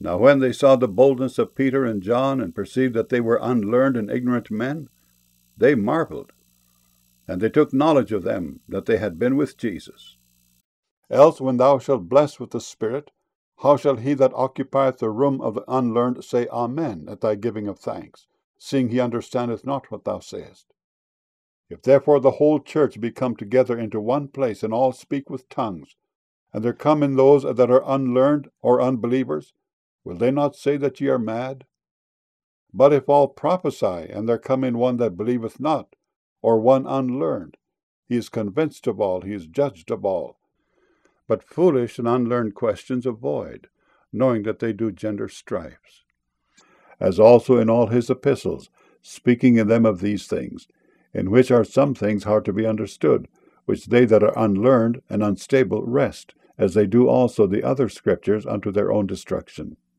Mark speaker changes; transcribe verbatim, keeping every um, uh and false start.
Speaker 1: Now when they saw the boldness of Peter and John, and perceived that they were unlearned and ignorant men, they marveled, and they took knowledge of them that they had been with Jesus. Else when thou shalt bless with the Spirit, how shall he that occupieth the room of the unlearned say Amen at thy giving of thanks, seeing he understandeth not what thou sayest? If therefore the whole church be come together into one place, and all speak with tongues, and there come in those that are unlearned or unbelievers, will they not say that ye are mad? But if all prophesy, and there come in one that believeth not, or one unlearned, he is convinced of all, he is judged of all. But foolish and unlearned questions avoid, knowing that they do gender strifes. As also in all his epistles, speaking in them of these things, in which are some things hard to be understood, which they that are unlearned and unstable wrest, as they do also the other scriptures unto their own destruction.